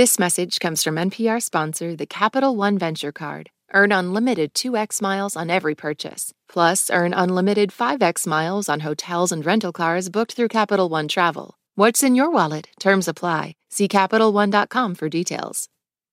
This message comes from NPR sponsor, the Capital One Venture Card. Earn unlimited 2x miles on every purchase. Plus, earn unlimited 5x miles on hotels and rental cars booked through Capital One Travel. What's in your wallet? Terms apply. See CapitalOne.com for details.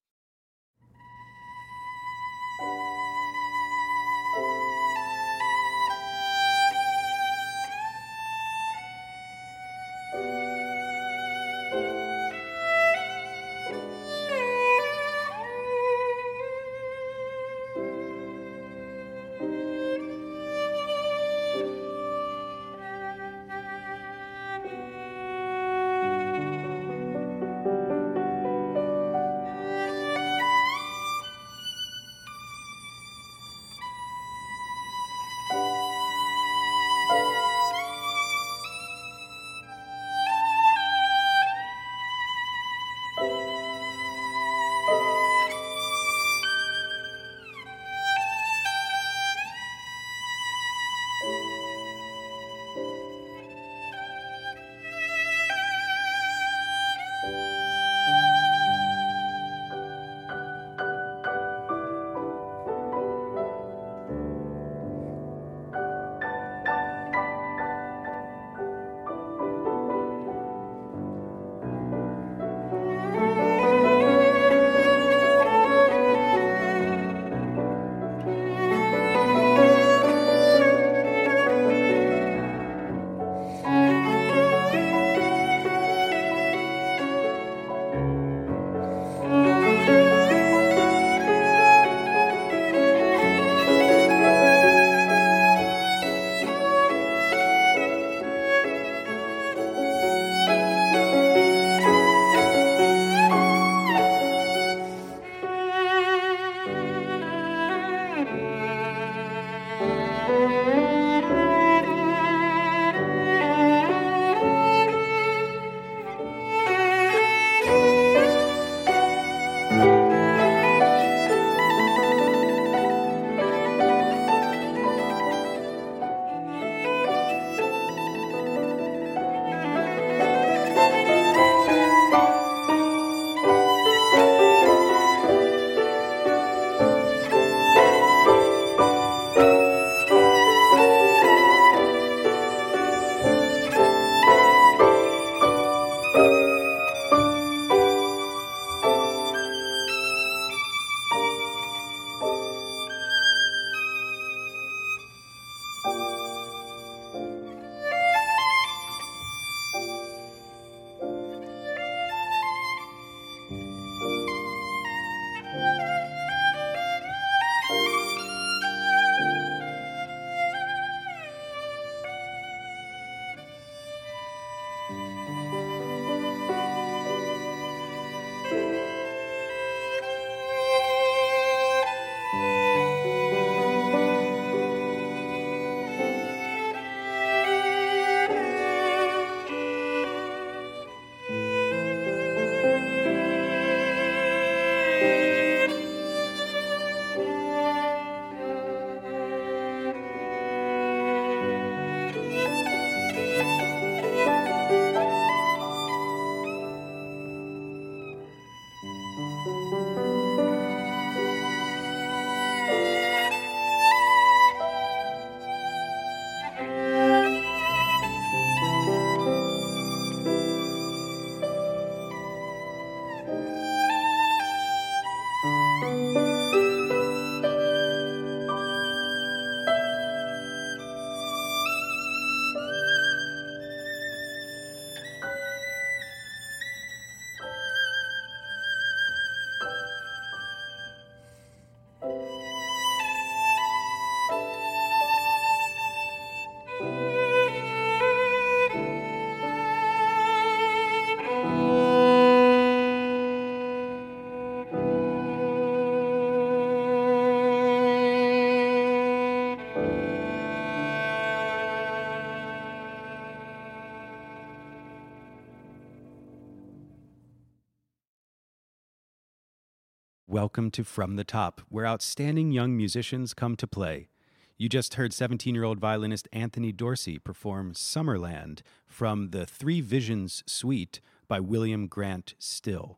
Welcome to From the Top, where outstanding young musicians come to play. You just heard 17-year-old violinist Anthony Dorsey perform Summerland from the Three Visions Suite by William Grant Still.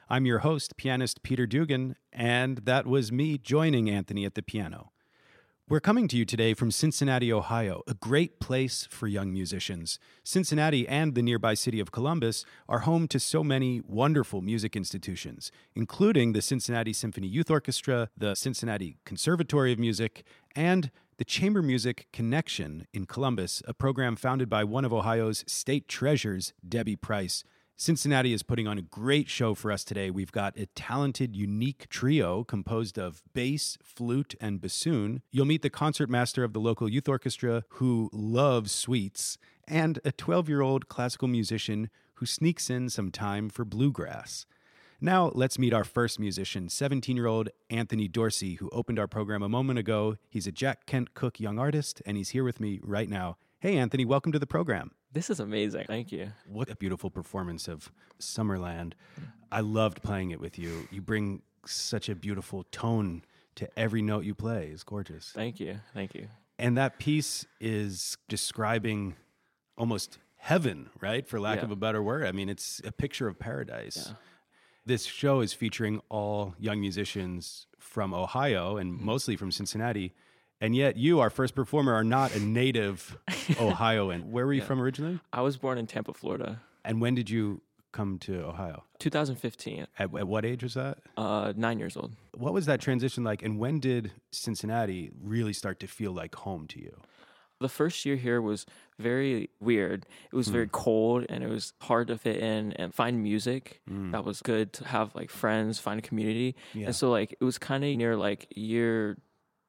I'm your host, pianist Peter Dugan, and that was me joining Anthony at the piano. We're coming to you today from Cincinnati, Ohio, a great place for young musicians. Cincinnati and the nearby city of Columbus are home to so many wonderful music institutions, including the Cincinnati Symphony Youth Orchestra, the Cincinnati Conservatory of Music, and the Chamber Music Connection in Columbus, a program founded by one of Ohio's state treasures, Debbie Price. Cincinnati is putting on a great show for us today. We've got a talented, unique trio composed of bass, flute, and bassoon. You'll meet the concertmaster of the local youth orchestra who loves sweets, and a 12-year-old classical musician who sneaks in some time for bluegrass. Now, let's meet our first musician, 17-year-old Anthony Dorsey, who opened our program a moment ago. He's a Jack Kent Cooke young artist, and he's here with me right now. Hey, Anthony, welcome to the program. This is amazing. Thank you. What a beautiful performance of Summerland. I loved playing it with you. You bring such a beautiful tone to every note you play. It's gorgeous. Thank you. Thank you. And that piece is describing almost heaven, right? For lack of a better word. I mean, it's a picture of paradise. Yeah. This show is featuring all young musicians from Ohio and mostly from Cincinnati. And yet you, our first performer, are not a native Ohioan. Where were you from originally? I was born in Tampa, Florida. And when did you come to Ohio? 2015. At what age was that? 9 years old. What was that transition like? And when did Cincinnati really start to feel like home to you? The first year here was very weird. It was very cold, and it was hard to fit in and find music. That was good to have like friends, find a community. Yeah. And so like it was kind of near like year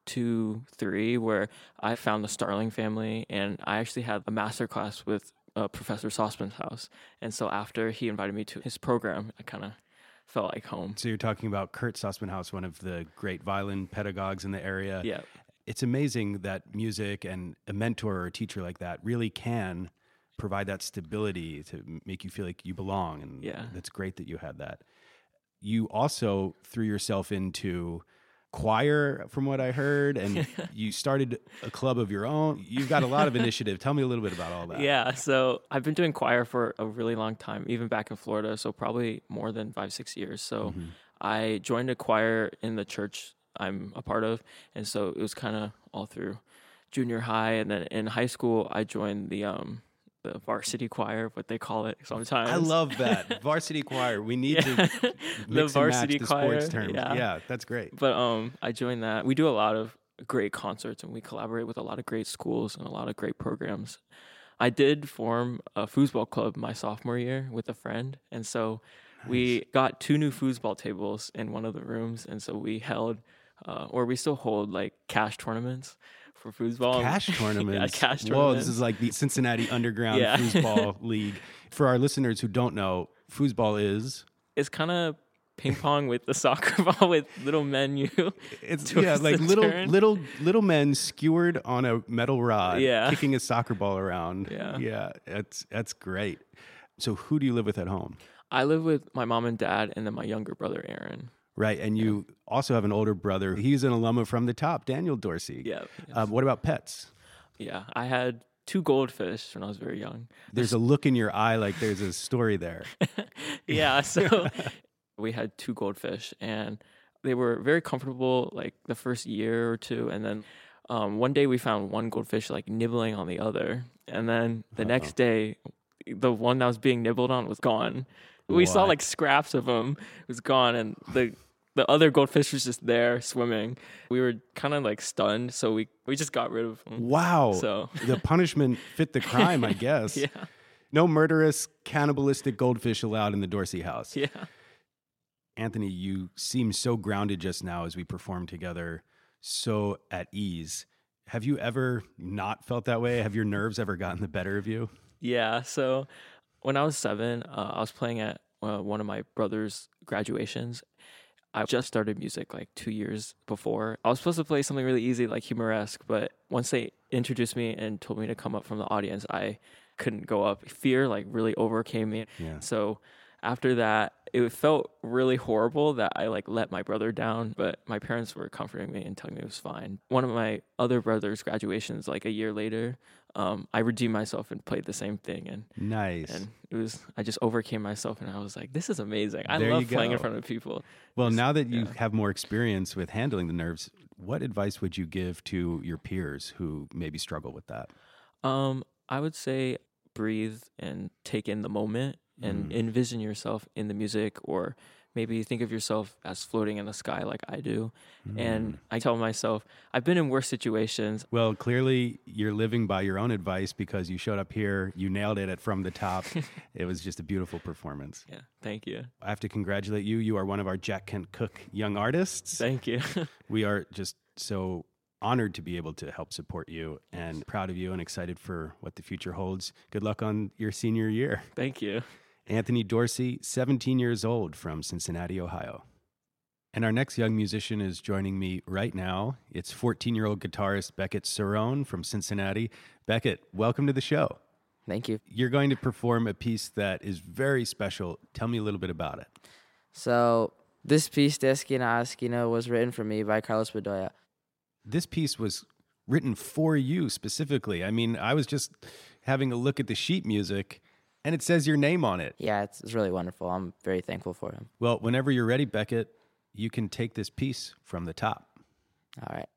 2, 3 where I found the Starling family, and I actually had a master class with Professor Sauceman's house. And so after he invited me to his program, I kind of felt like home. So you're talking about Kurt Sauceman-House, one of the great violin pedagogues in the area. Yeah. It's amazing that music and a mentor or a teacher like that really can provide that stability to make you feel like you belong. And that's great that you had that. You also threw yourself into choir, from what I heard, and you started a club of your own. You've got a lot of initiative. Tell me a little bit about all that. Yeah, so I've been doing choir for a really long time, even back in Florida, so probably more than 5-6 years. So I joined a choir in the church I'm a part of, and so it was kind of all through junior high, and then in high school I joined the varsity choir, what they call it sometimes. I love that. Varsity choir. We need to mix the varsity and match the choir, sports terms. Yeah, that's great. But I joined that. We do a lot of great concerts, and we collaborate with a lot of great schools and a lot of great programs. I did form a foosball club my sophomore year with a friend, and so we got 2 new foosball tables in one of the rooms, and so we held, or we still hold, like cash tournaments for foosball. Cash tournaments? Yeah, cash tournaments. Whoa, this is like the Cincinnati Underground Foosball League. For our listeners who don't know, foosball is? It's kind of ping pong with the soccer ball with little men. It's like little men skewered on a metal rod, kicking a soccer ball around. Yeah, that's great. So who do you live with at home? I live with my mom and dad, and then my younger brother, Aaron. Right, and you also have an older brother. He's an alum of From the Top, Daniel Dorsey. Yeah. What about pets? Yeah, I had 2 goldfish when I was very young. There's a look in your eye like there's a story there. Yeah, so we had 2 goldfish, and they were very comfortable like the first year or 2, and then one day we found one goldfish like nibbling on the other, and then the next day the one that was being nibbled on was gone. We saw like scraps of him. It was gone, and the other goldfish was just there swimming. We were kind of like stunned, so we just got rid of him. Wow. So the punishment fit the crime, I guess. Yeah. No murderous, cannibalistic goldfish allowed in the Dorsey house. Yeah. Anthony, you seem so grounded just now as we performed together, so at ease. Have you ever not felt that way? Have your nerves ever gotten the better of you? Yeah. So when I was 7, I was playing at one of my brother's graduations. I just started music like 2 years before. I was supposed to play something really easy like Humoresque, but once they introduced me and told me to come up from the audience, I couldn't go up. Fear like really overcame me. Yeah. So after that, it felt really horrible that I like let my brother down, but my parents were comforting me and telling me it was fine. One of my other brother's graduations, like a year later, I redeemed myself and played the same thing, and Nice. and it was I just overcame myself, and I was like, this is amazing. I There you love playing in go. front of people. Well, Just- now that you yeah. have more experience with handling the nerves, what advice would you give to your peers who maybe struggle with that? I would say breathe and take in the moment and envision yourself in the music, or maybe think of yourself as floating in the sky like I do. And I tell myself, I've been in worse situations. Well, clearly you're living by your own advice because you showed up here, you nailed it from the top. It was just a beautiful performance. Yeah, thank you. I have to congratulate you. You are one of our Jack Kent Cooke young artists. Thank you. We are just so honored to be able to help support you and proud of you and excited for what the future holds. Good luck on your senior year. Thank you. Anthony Dorsey, 17 years old, from Cincinnati, Ohio. And our next young musician is joining me right now. It's 14-year-old guitarist Beckett Cerrone from Cincinnati. Beckett, welcome to the show. Thank you. You're going to perform a piece that is very special. Tell me a little bit about it. So this piece, De Esquina a Esquina, was written for me by Carlos Bedoya. This piece was written for you specifically. I mean, I was just having a look at the sheet music, and it says your name on it. Yeah, it's really wonderful. I'm very thankful for him. Well, whenever you're ready, Beckett, you can take this piece from the top. All right.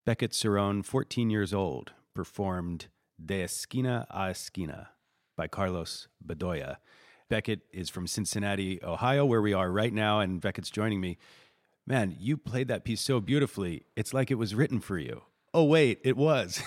Beckett Cerrone, 14 years old, performed De Esquina a Esquina by Carlos Bedoya. Beckett is from Cincinnati, Ohio, where we are right now, and Beckett's joining me. Man, you played that piece so beautifully. It's like it was written for you. Oh, wait, it was.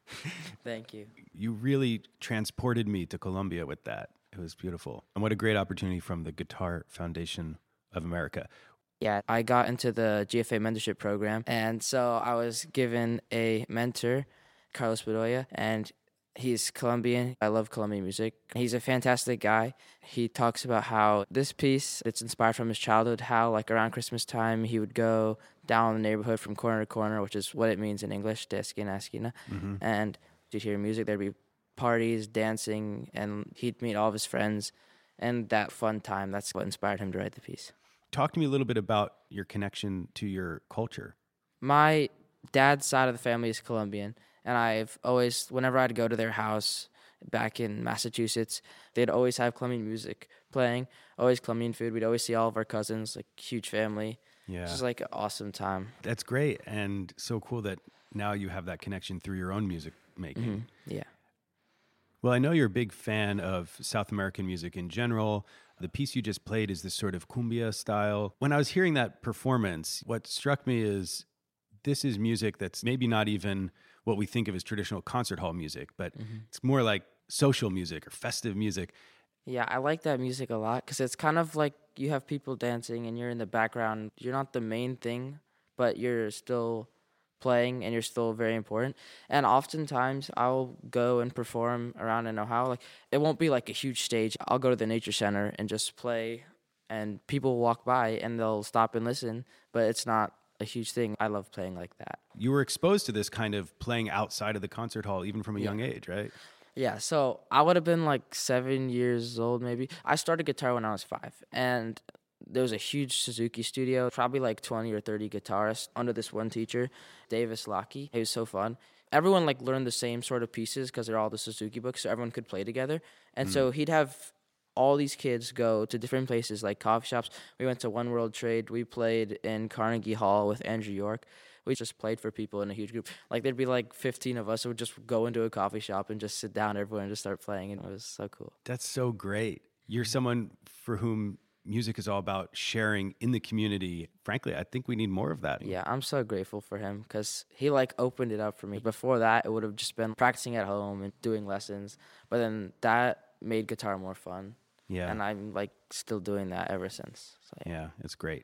Thank you. You really transported me to Colombia with that. It was beautiful. And what a great opportunity from the Guitar Foundation of America. Yeah, I got into the GFA mentorship program, and so I was given a mentor, Carlos Bedoya, and he's Colombian. I love Colombian music. He's a fantastic guy. He talks about how this piece, it's inspired from his childhood, how like around Christmas time, he would go down the neighborhood from corner to corner, which is what it means in English, de esquina a esquina. Mm-hmm. And you'd hear music, there'd be parties, dancing, and he'd meet all of his friends. And that fun time, that's what inspired him to write the piece. Talk to me a little bit about your connection to your culture. My dad's side of the family is Colombian, and I've always, whenever I'd go to their house back in Massachusetts, they'd always have Colombian music playing, always Colombian food. We'd always see all of our cousins, like huge family. Yeah. It's just like an awesome time. That's great, and so cool that now you have that connection through your own music making. Mm-hmm. Yeah. Well, I know you're a big fan of South American music in general. The piece you just played is this sort of cumbia style. When I was hearing that performance, what struck me is this is music that's maybe not even what we think of as traditional concert hall music, but it's more like social music or festive music. Yeah, I like that music a lot because it's kind of like you have people dancing and you're in the background. You're not the main thing, but you're still playing and you're still very important. And oftentimes I'll go and perform around in Ohio. Like, it won't be like a huge stage. I'll go to the nature center and just play, and people walk by and they'll stop and listen, but it's not a huge thing. I love playing like that. You were exposed to this kind of playing outside of the concert hall even from a young age, right? Yeah, so I would have been like 7 years old maybe. I started guitar when I was 5, and there was a huge Suzuki studio, probably like 20 or 30 guitarists under this one teacher, Davis Lockey. It was so fun. Everyone like learned the same sort of pieces because they're all the Suzuki books, so everyone could play together. And so he'd have all these kids go to different places like coffee shops. We went to One World Trade. We played in Carnegie Hall with Andrew York. We just played for people in a huge group. Like, there'd be like 15 of us who would just go into a coffee shop and just sit down, everyone, and just start playing. And it was so cool. That's so great. You're someone for whom music is all about sharing in the community. Frankly, I think we need more of that. Yeah, I'm so grateful for him because he like opened it up for me. Before that, it would have just been practicing at home and doing lessons. But then that made guitar more fun. Yeah. And I'm like still doing that ever since. So, Yeah, it's great.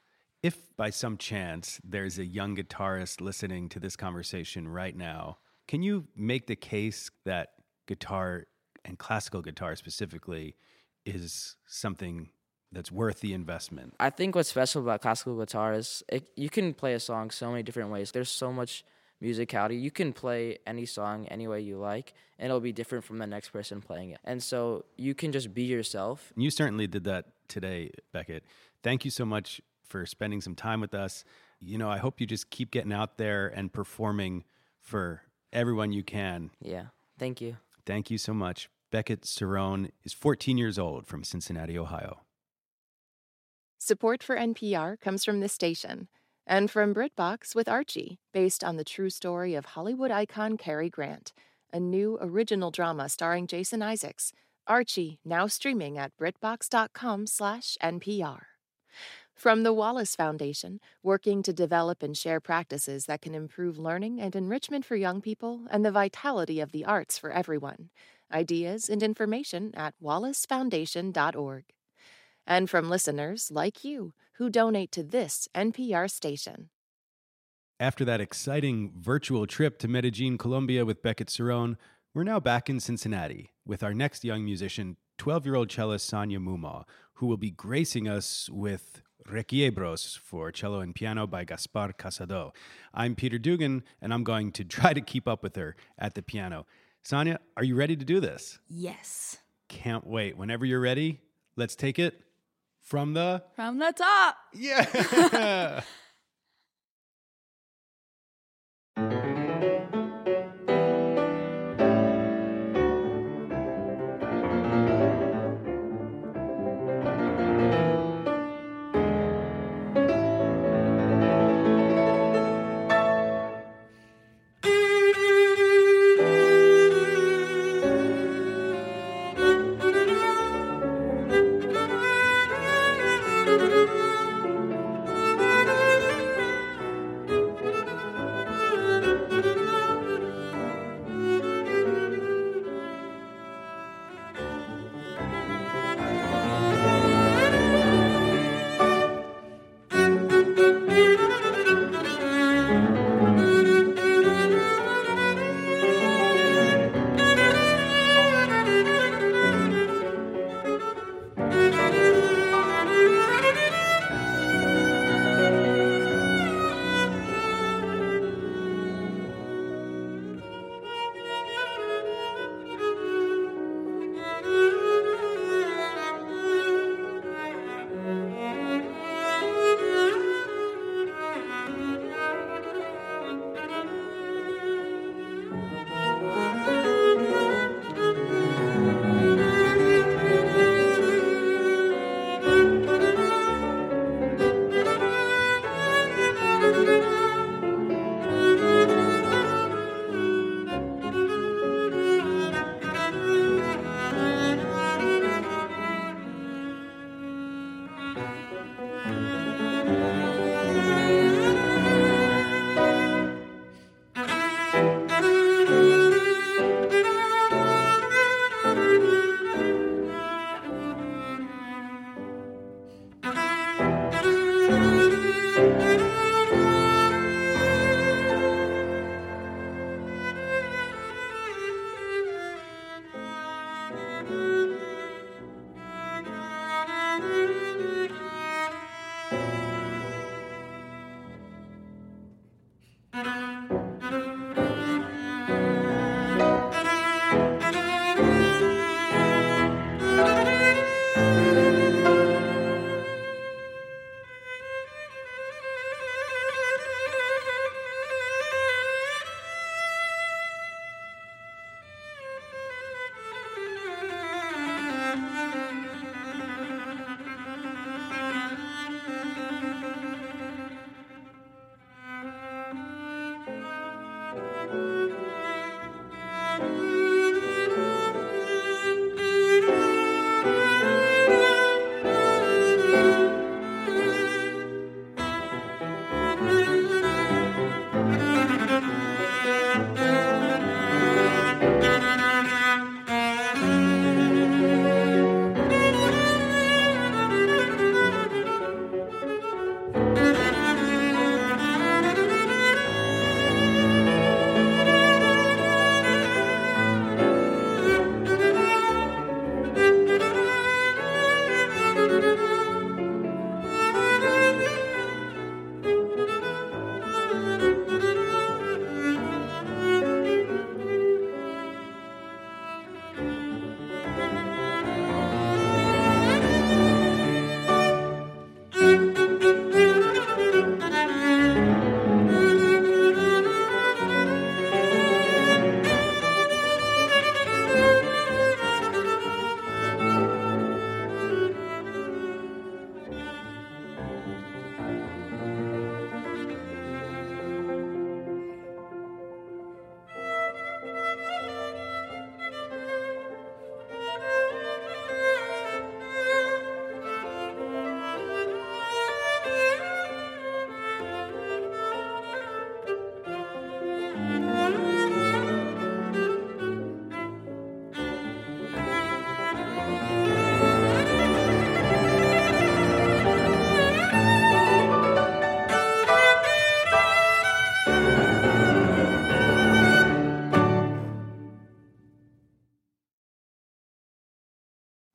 If by some chance there's a young guitarist listening to this conversation right now, can you make the case that guitar, and classical guitar specifically, is something that's worth the investment? I think what's special about classical guitar is you can play a song so many different ways. There's so much musicality. You can play any song any way you like, and it'll be different from the next person playing it. And so you can just be yourself. You certainly did that today, Beckett. Thank you so much for spending some time with us. You know, I hope you just keep getting out there and performing for everyone you can. Yeah. Thank you. Thank you so much. Beckett Cerrone is 14 years old from Cincinnati, Ohio. Support for NPR comes from this station and from BritBox with Archie, based on the true story of Hollywood icon Cary Grant, a new original drama starring Jason Isaacs. Archie, now streaming at BritBox.com/NPR. From the Wallace Foundation, working to develop and share practices that can improve learning and enrichment for young people and the vitality of the arts for everyone. Ideas and information at wallacefoundation.org. And from listeners like you who donate to this NPR station. After that exciting virtual trip to Medellin, Colombia with Beckett Cerrone, we're now back in Cincinnati with our next young musician, 12-year-old cellist Sonia Mumaw, who will be gracing us with Requiebros for cello and piano by Gaspar Casado. I'm Peter Dugan, and I'm going to try to keep up with her at the piano. Sonia, are you ready to do this? Yes. Can't wait. Whenever you're ready, let's take it from the top. Yeah.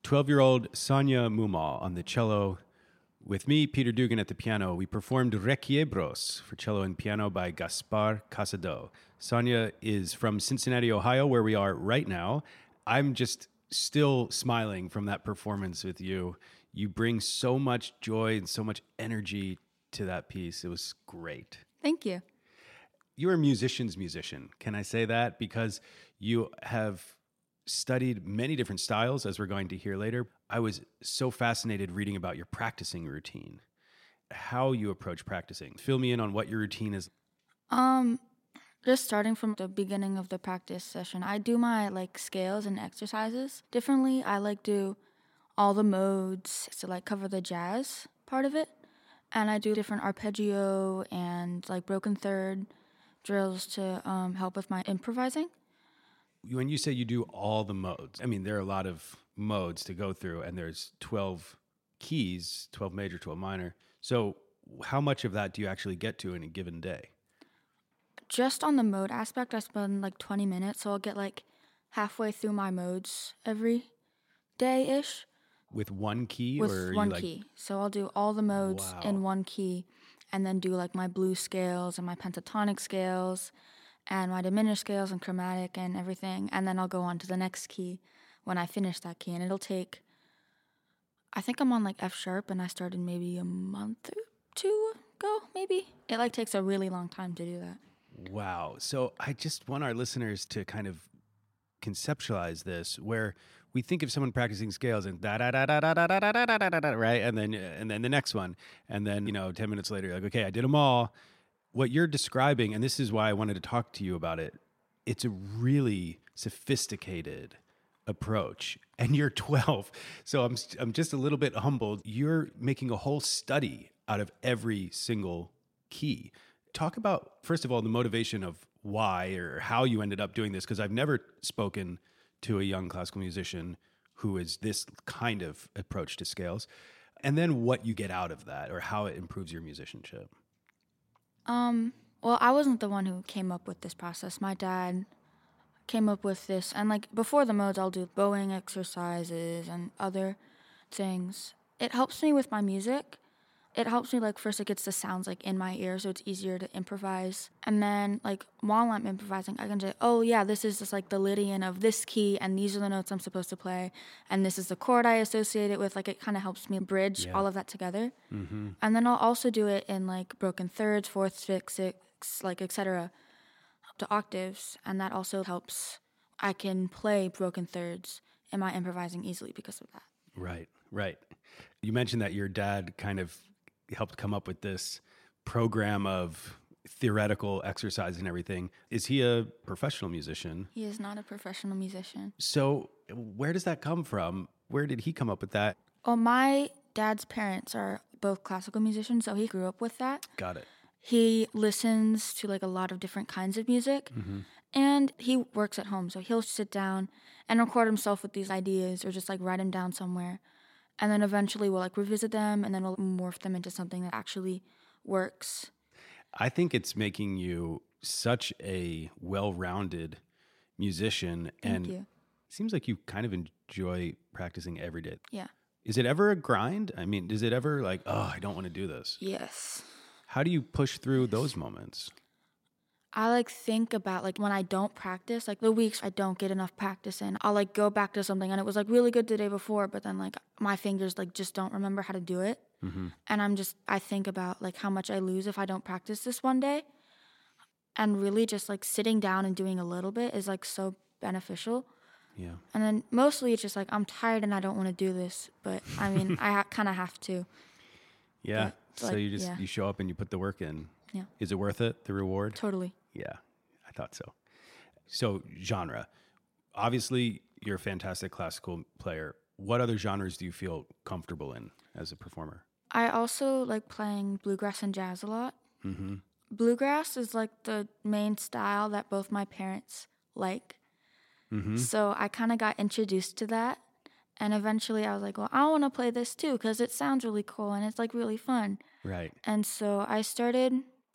12-year-old Sonia Mumal on the cello. With me, Peter Dugan at the piano. We performed Requiebros for cello and piano by Gaspar Casado. Sonia is from Cincinnati, Ohio, where we are right now. I'm just still smiling from that performance with you. You bring so much joy and so much energy to that piece. It was great. Thank you. You're a musician's musician. Can I say that? Because you have studied many different styles, as we're going to hear later. I was so fascinated reading about your practicing routine, how you approach practicing. Fill me in on what your routine is. Just starting from the beginning of the practice session, I do my scales and exercises differently. I do all the modes to cover the jazz part of it, and I do different arpeggio and broken third drills to help with my improvising. When you say you do all the modes, I mean, there are a lot of modes to go through, and there's 12 keys, 12 major, 12 minor. So how much of that do you actually get to in a given day? Just on the mode aspect, I spend 20 minutes, so I'll get halfway through my modes every day-ish. With one key? With one key. So I'll do all the modes in one key, and then do my blues scales and my pentatonic scales and my diminished scales and chromatic and everything. And then I'll go on to the next key when I finish that key. And it'll take, I think I'm on F sharp, and I started maybe a month or two ago, maybe. It takes a really long time to do that. Wow. So I just want our listeners to kind of conceptualize this, where we think of someone practicing scales and da da da da da da da da da da da, right? And then the next one. And then, 10 minutes later, you're like, okay, I did them all. What you're describing, and this is why I wanted to talk to you about it, it's a really sophisticated approach. And you're 12. So I'm just a little bit humbled. You're making a whole study out of every single key. Talk about, first of all, the motivation of why or how you ended up doing this, because I've never spoken to a young classical musician who is this kind of approach to scales, and then what you get out of that or how it improves your musicianship. Well, I wasn't the one who came up with this process. My dad came up with this, and before the modes, I'll do bowing exercises and other things. It helps me with my music. It helps me, first it gets the sounds, in my ear, so it's easier to improvise. And then, while I'm improvising, I can say, oh, yeah, this is just, the Lydian of this key, and these are the notes I'm supposed to play, and this is the chord I associate it with. It kind of helps me bridge all of that together. Mm-hmm. And then I'll also do it in, broken thirds, fourths, sixths, etc., to octaves, and that also helps. I can play broken thirds in my improvising easily because of that. Right. You mentioned that your dad kind of helped come up with this program of theoretical exercise and everything. Is he a professional musician? He is not a professional musician. So where does that come from? Where did he come up with that? Well, my dad's parents are both classical musicians, so he grew up with that. Got it. He listens to a lot of different kinds of music, and he works at home, so he'll sit down and record himself with these ideas or just write them down somewhere. And then eventually we'll revisit them, and then we'll morph them into something that actually works. I think it's making you such a well-rounded musician. Thank you. It seems like you kind of enjoy practicing every day. Yeah. Is it ever a grind? I mean, is it ever I don't want to do this? Yes. How do you push through those moments? I think about when I don't practice, the weeks I don't get enough practice in, I'll go back to something and it was really good the day before, but then my fingers just don't remember how to do it. Mm-hmm. And I think about how much I lose if I don't practice this one day. And really just sitting down and doing a little bit is so beneficial. Yeah. And then mostly it's just I'm tired and I don't want to do this, but I mean, I kind of have to. Yeah. But, so you just, you show up and you put the work in. Yeah. Is it worth it, the reward? Totally. Yeah, I thought so. So genre. Obviously, you're a fantastic classical player. What other genres do you feel comfortable in as a performer? I also like playing bluegrass and jazz a lot. Mm-hmm. Bluegrass is the main style that both my parents like. Mm-hmm. So I kind of got introduced to that. And eventually I was like, well, I want to play this too because it sounds really cool and it's really fun. Right. And so I started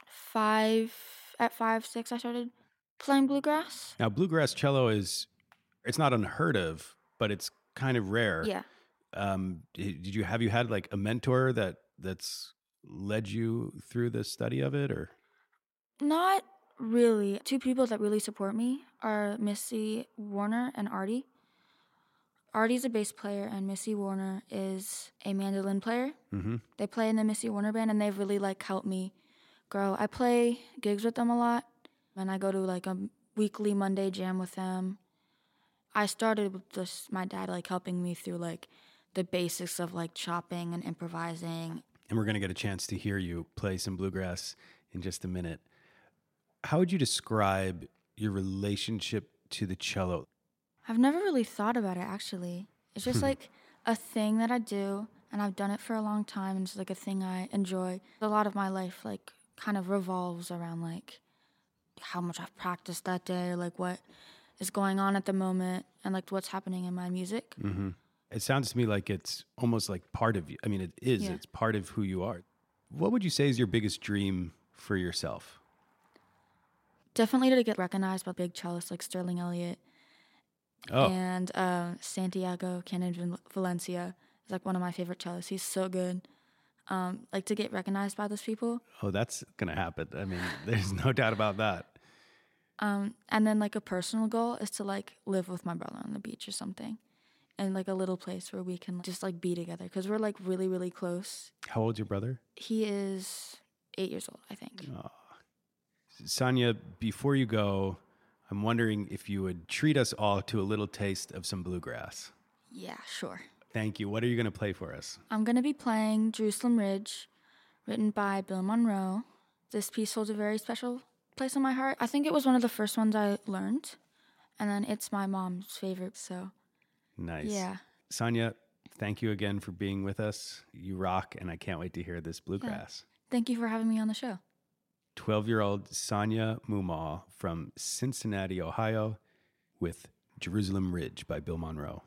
at 5, 6, I started playing bluegrass. Now, bluegrass cello it's not unheard of, but it's kind of rare. Yeah. Have you had like a mentor that's led you through the study of it, or? Not really. Two people that really support me are Missy Warner and Artie. Artie's a bass player, and Missy Warner is a mandolin player. Mm-hmm. They play in the Missy Warner band, and they've really like helped me grow. I play gigs with them a lot, and I go to like a weekly Monday jam with them. I started with just my dad like helping me through like the basics of like chopping and improvising. And we're going to get a chance to hear you play some bluegrass in just a minute. How would you describe your relationship to the cello? I've never really thought about it, actually. It's just like a thing that I do, and I've done it for a long time, and it's like a thing I enjoy. A lot of my life like kind of revolves around like how much I've practiced that day, or like what is going on at the moment, and like what's happening in my music. Mm-hmm. It sounds to me like it's almost like part of you. I mean, it is. Yeah. It's part of who you are. What would you say is your biggest dream for yourself? Definitely to get recognized by big cellists like Sterling Elliott and Santiago Cannon Valencia is like one of my favorite cellists. He's so good. Like to get recognized by those people. Oh, that's going to happen. I mean, there's no doubt about that. And then like a personal goal is to like live with my brother on the beach or something. And like a little place where we can just like be together because we're like really, really close. How old's your brother? He is 8 years old, I think. Oh. Sonia, before you go, I'm wondering if you would treat us all to a little taste of some bluegrass. Yeah, sure. Thank you. What are you going to play for us? I'm going to be playing Jerusalem Ridge, written by Bill Monroe. This piece holds a very special place in my heart. I think it was one of the first ones I learned, and then it's my mom's favorite, so... Nice. Yeah. Sonia, thank you again for being with us. You rock, and I can't wait to hear this bluegrass. Yeah. Thank you for having me on the show. 12-year-old Sonia Mumal from Cincinnati, Ohio, with Jerusalem Ridge by Bill Monroe.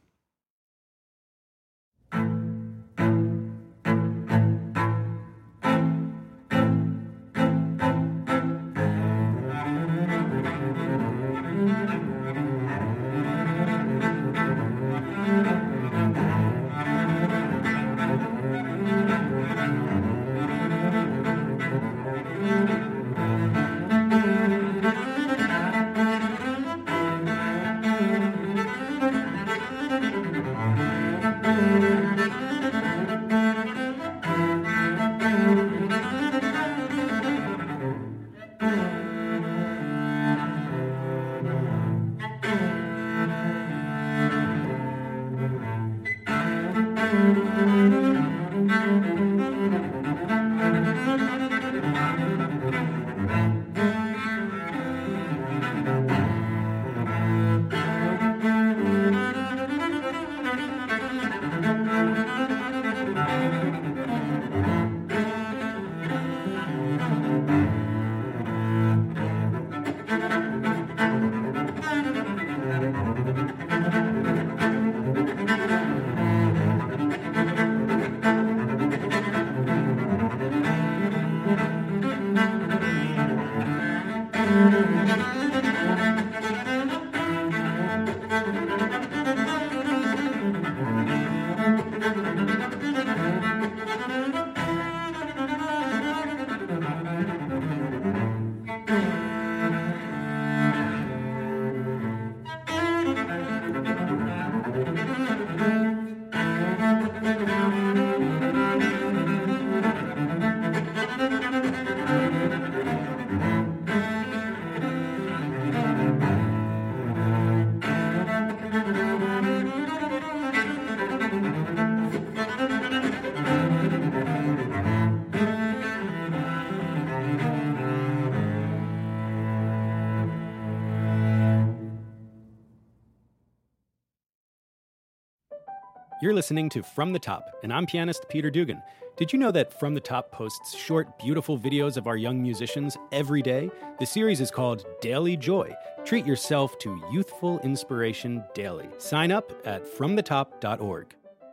You're listening to From the Top, and I'm pianist Peter Dugan. Did you know that From the Top posts short, beautiful videos of our young musicians every day? The series is called Daily Joy. Treat yourself to youthful inspiration daily. Sign up at fromthetop.org.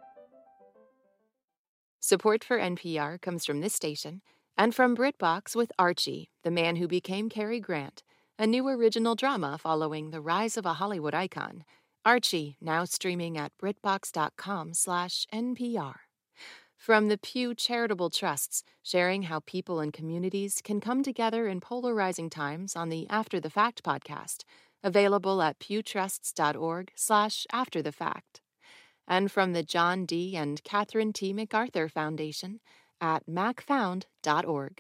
Support for NPR comes from this station and from BritBox with Archie, the Man Who Became Cary Grant, a new original drama following the rise of a Hollywood icon. Archie, now streaming at BritBox.com/NPR. From the Pew Charitable Trusts, sharing how people and communities can come together in polarizing times on the After the Fact podcast, available at pewtrusts.org/afterthefact. And from the John D. and Catherine T. MacArthur Foundation at macfound.org.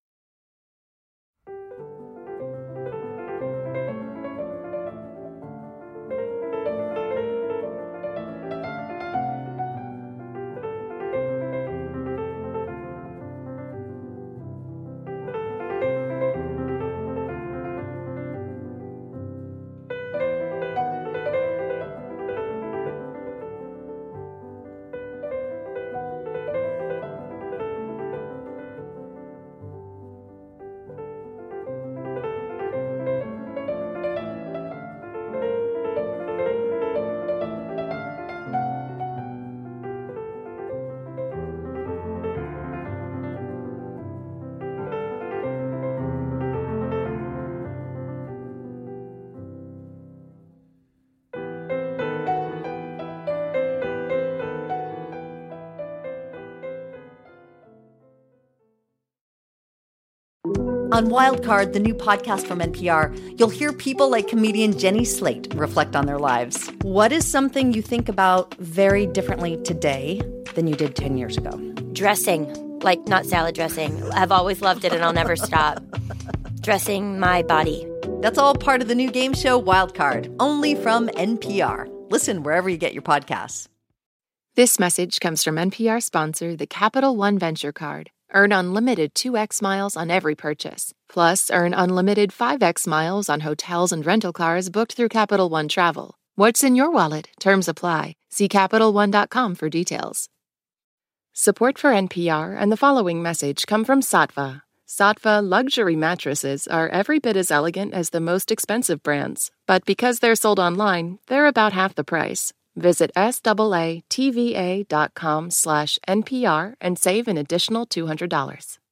On Wildcard, the new podcast from NPR, you'll hear people like comedian Jenny Slate reflect on their lives. What is something you think about very differently today than you did 10 years ago? Dressing, like not salad dressing. I've always loved it and I'll never stop. Dressing my body. That's all part of the new game show Wildcard, only from NPR. Listen wherever you get your podcasts. This message comes from NPR sponsor, the Capital One Venture Card. Earn unlimited 2x miles on every purchase. Plus, earn unlimited 5x miles on hotels and rental cars booked through Capital One Travel. What's in your wallet? Terms apply. See CapitalOne.com for details. Support for NPR and the following message come from Saatva. Saatva luxury mattresses are every bit as elegant as the most expensive brands, but because they're sold online, they're about half the price. Visit SAATVA.com/NPR and save an additional $200.